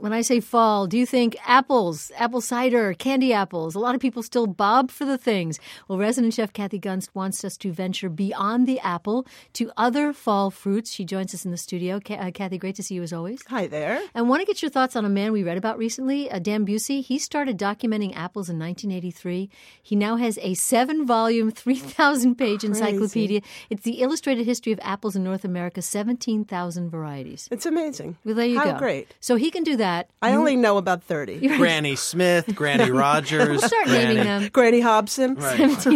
When I say fall, do you think apples, apple cider, candy apples? A lot of people still bob for the things. Well, resident chef Kathy Gunst wants us to venture beyond the apple to other fall fruits. She joins us in the studio. Kathy, great to see you as always. Hi there. And want to get your thoughts on a man we read about recently, Dan Busey. He started documenting apples in 1983. He now has a 7-volume, 3,000-page encyclopedia. It's the Illustrated History of Apples in North America, 17,000 varieties. It's amazing. Well, there you go. How great. So he can do that. I only know about 30. Granny Smith, Granny Rogers. We'll start naming them. Granny Hobson. Right.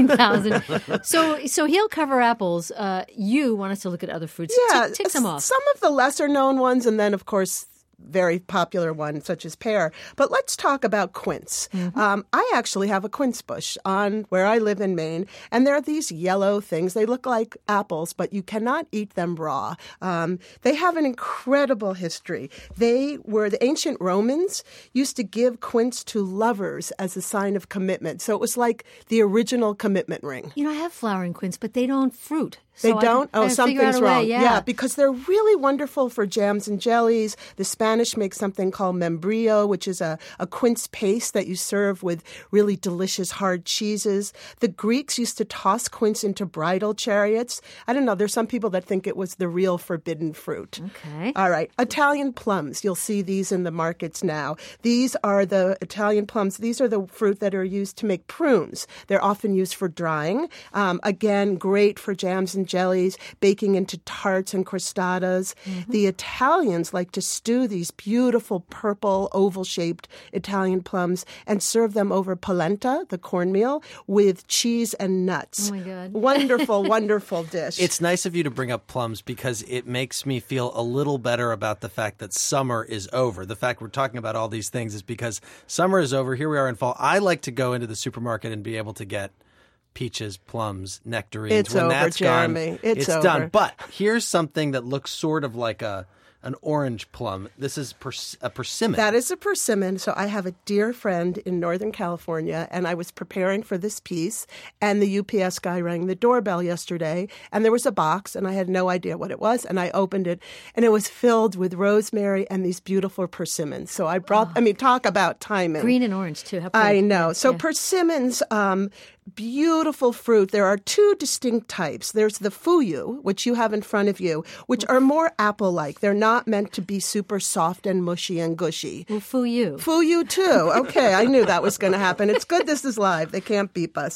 17,000. So he'll cover apples. You want us to look at other fruits. Yeah. Tick some off. Some of the lesser-known ones, and then, of course, very popular ones such as pear. But let's talk about quince. I actually have a quince bush on where I live in Maine, and there are these yellow things. They look like apples, but you cannot eat them raw. They have an incredible history. The ancient Romans used to give quince to lovers as a sign of commitment. So it was like the original commitment ring. You know, I have flowering quince, but they don't fruit. They don't? I Something's wrong. Yeah, because they're really wonderful for jams and jellies. The Spanish make something called membrillo, which is a quince paste that you serve with really delicious hard cheeses. The Greeks used to toss quince into bridal chariots. I don't know. There's some people that think it was the real forbidden fruit. Okay. All right. Italian plums. You'll see these in the markets now. These are the Italian plums. These are the fruit that are used to make prunes. They're often used for drying. Again, great for jams and jellies, baking into tarts and crostadas. The Italians like to stew these beautiful purple oval-shaped Italian plums and serve them over polenta, the cornmeal, with cheese and nuts. Oh, my God. Wonderful, wonderful dish. It's nice of you to bring up plums because it makes me feel a little better about the fact that summer is over. The fact we're talking about all these things is because summer is over. Here we are in fall. I like to go into the supermarket and be able to get peaches, plums, nectarines. It's when over, that's Jeremy. gone, It's over. done. But here's something that looks sort of like an orange plum. This is a persimmon. That is a persimmon. So I have a dear friend in Northern California, and I was preparing for this piece, and the UPS guy rang the doorbell yesterday, and there was a box, and I had no idea what it was, and I opened it, and it was filled with rosemary and these beautiful persimmons. So I brought, talk about timing. Green and orange, too. How I pretty. know. So Yeah. persimmons, beautiful fruit. There are two distinct types. There's the fuyu, which you have in front of you, which are more apple-like. They're not meant to be super soft and mushy and gushy. Well, foo you. Fuyu too. Okay, I knew that was going to happen. It's good this is live. They can't beep us.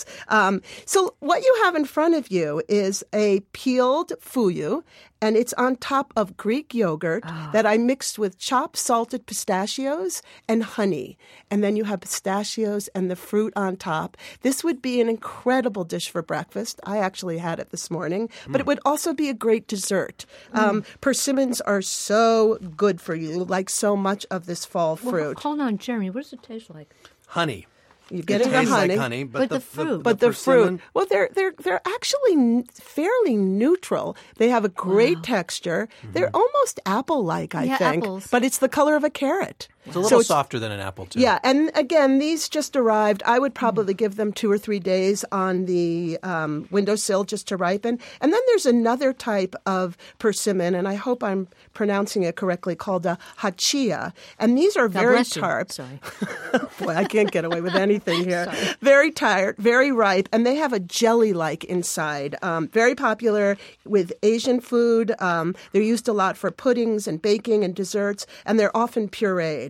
So what you have in front of you is a peeled fuyu, and it's on top of Greek yogurt that I mixed with chopped salted pistachios and honey. And then you have pistachios and the fruit on top. This would be an incredible dish for breakfast. I actually had it this morning. But it would also be a great dessert. Persimmons are so good for you, like so much of this fall fruit. Well, hold on, Jeremy. What does it taste like? honey. You're It getting the tastes honey. like honey, But the fruit. But the persimmon- fruit, well, they're actually fairly neutral. They have a great texture. They're almost apple-like, I Yeah, think. apples. But it's the color of a carrot. It's a little So softer than an apple, too. Yeah, and again, these just arrived. I would probably give them 2 or 3 days on the windowsill just to ripen. And then there's another type of persimmon, and I hope I'm pronouncing it correctly, called a hachia. And these are God very bless you. tart. Sorry. Boy, I can't get away with anything here. Sorry. Very tired, very ripe, and they have a jelly-like inside. Very popular with Asian food. They're used a lot for puddings and baking and desserts, and they're often pureed.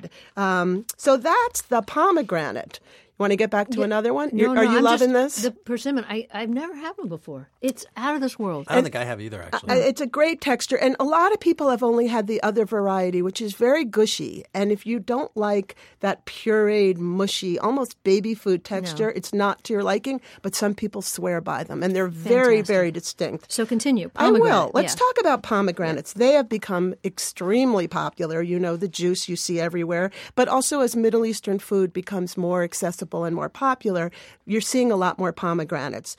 So that's the pomegranate. You want to get back to another one? No, Are you I'm loving just, this? The persimmon. I've never had one before. It's out of this world. I don't think I have either, actually. It's a great texture, and a lot of people have only had the other variety, which is very gushy. And if you don't like that pureed, mushy, almost baby food texture, it's not to your liking, but some people swear by them, and they're very, Fantastic. very distinct. So continue. I will. Pomegranate, Let's yeah. talk about pomegranates. They have become extremely popular. You know, the juice you see everywhere, but also as Middle Eastern food becomes more accessible accessible and more popular, you're seeing a lot more pomegranates.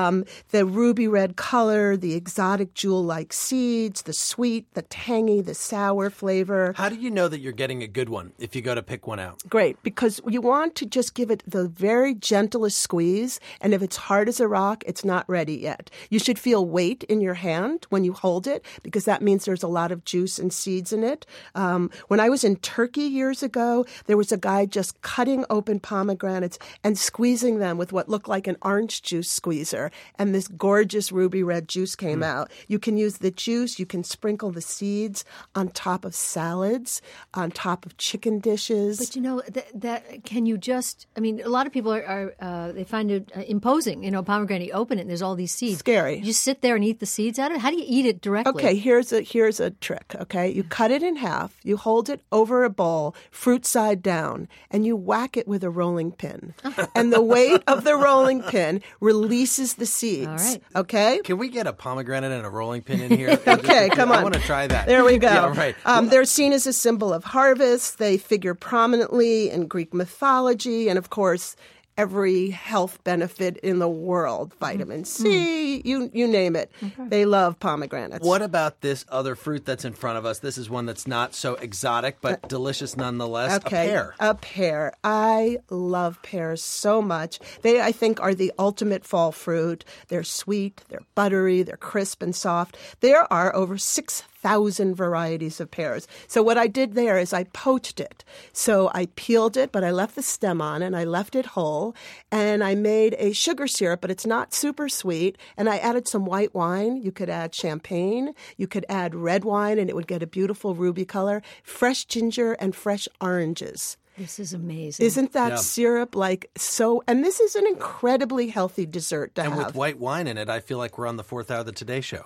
The ruby red color, the exotic jewel-like seeds, the sweet, the tangy, the sour flavor. How do you know that you're getting a good one if you go to pick one out? Great, because you want to just give it the very gentlest squeeze, and if it's hard as a rock, it's not ready yet. You should feel weight in your hand when you hold it, because that means there's a lot of juice and seeds in it. When I was in Turkey years ago, there was a guy just cutting open pomegranates and squeezing them with what looked like an orange juice squeezer, and this gorgeous ruby red juice came out. You can use the juice, you can sprinkle the seeds on top of salads, on top of chicken dishes. But that can you just? I mean, a lot of people are they find it imposing. Pomegranate, you open it, and there's all these seeds. Scary. You just sit there and eat the seeds out of it. How do you eat it directly? Okay, here's a trick. Okay, you cut it in half, you hold it over a bowl, fruit side down, and you whack it with a rolling pin. And the weight of the rolling pin releases the seeds. All right. Okay. Can we get a pomegranate and a rolling pin in here? Okay, come on. I want to try that. There we go. Yeah, right. They're seen as a symbol of harvest. They figure prominently in Greek mythology, and of course, every health benefit in the world, vitamin C, you name it. Okay. They love pomegranates. What about this other fruit that's in front of us? This is one that's not so exotic, but delicious nonetheless. Okay. A pear. A pear. I love pears so much. They, I think, are the ultimate fall fruit. They're sweet, they're buttery, they're crisp and soft. There are over 6,000 varieties of pears. So what I did there is I poached it. So I peeled it, but I left the stem on and I left it whole. And I made a sugar syrup, but it's not super sweet. And I added some white wine. You could add champagne. You could add red wine and it would get a beautiful ruby color. Fresh ginger and fresh oranges. This is amazing. Isn't that syrup like so? And this is an incredibly healthy dessert to have. And with white wine in it, I feel like we're on the fourth hour of the Today Show.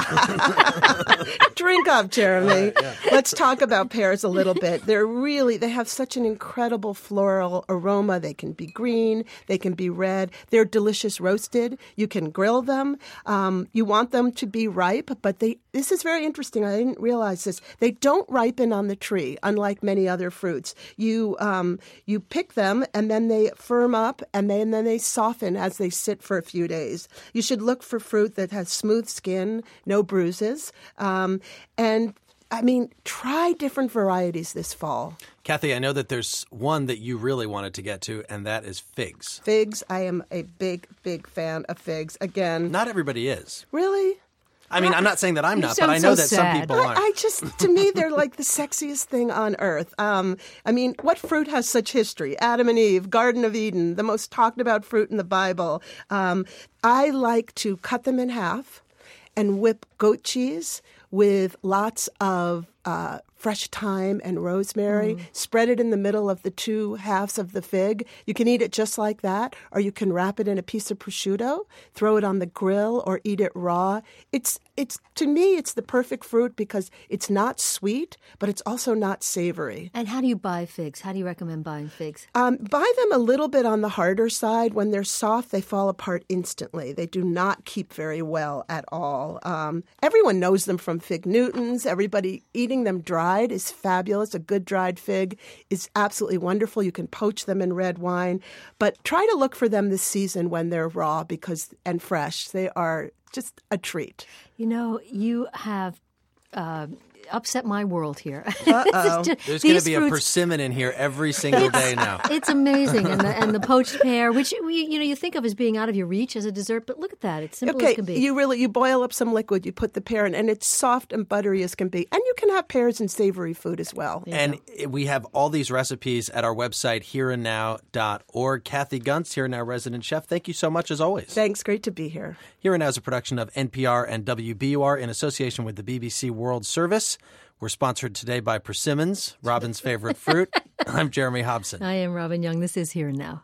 Drink up, Jeremy. Yeah. Let's talk about pears a little bit. They have such an incredible floral aroma. They can be green. They can be red. They're delicious roasted. You can grill them. You want them to be ripe, but this is very interesting. I didn't realize this. They don't ripen on the tree, unlike many other fruits. You pick them, and then they firm up, and then they soften as they sit for a few days. You should look for fruit that has smooth skin, no bruises, and I mean, try different varieties this fall. Kathy, I know that there's one that you really wanted to get to, and that is figs. Figs. I am a big, big fan of figs. Again, not everybody is. Really? I mean, I'm not saying that I'm not, but I know that some people aren't. To me, they're like the sexiest thing on earth. I mean, what fruit has such history? Adam and Eve, Garden of Eden, the most talked about fruit in the Bible. I like to cut them in half and whip goat cheese with lots of fresh thyme and rosemary. Spread it in the middle of the two halves of the fig. You can eat it just like that, or you can wrap it in a piece of prosciutto, throw it on the grill, or eat it raw. It's to me, it's the perfect fruit because it's not sweet, but it's also not savory. And how do you buy figs? How do you recommend buying figs? Buy them a little bit on the harder side. When they're soft, they fall apart instantly. They do not keep very well at all. Everyone knows them from Fig Newtons. Everybody eating them dried is fabulous. A good dried fig is absolutely wonderful. You can poach them in red wine, but try to look for them this season when they're raw and fresh. They are just a treat. You have upset my world here. There's going to be a persimmon in here every single day now. It's amazing. And the poached pear, which you think of as being out of your reach as a dessert, but look at that. It's simple as can be. You boil up some liquid, you put the pear in, and it's soft and buttery as can be. And you can have pears in savory food as well. And we have all these recipes at our website, hereandnow.org. Kathy Gunst, Here and Now resident chef, thank you so much as always. Thanks. Great to be here. Here and Now is a production of NPR and WBUR in association with the BBC World Service. We're sponsored today by persimmons, Robin's favorite fruit. I'm Jeremy Hobson. I am Robin Young. This is Here and Now.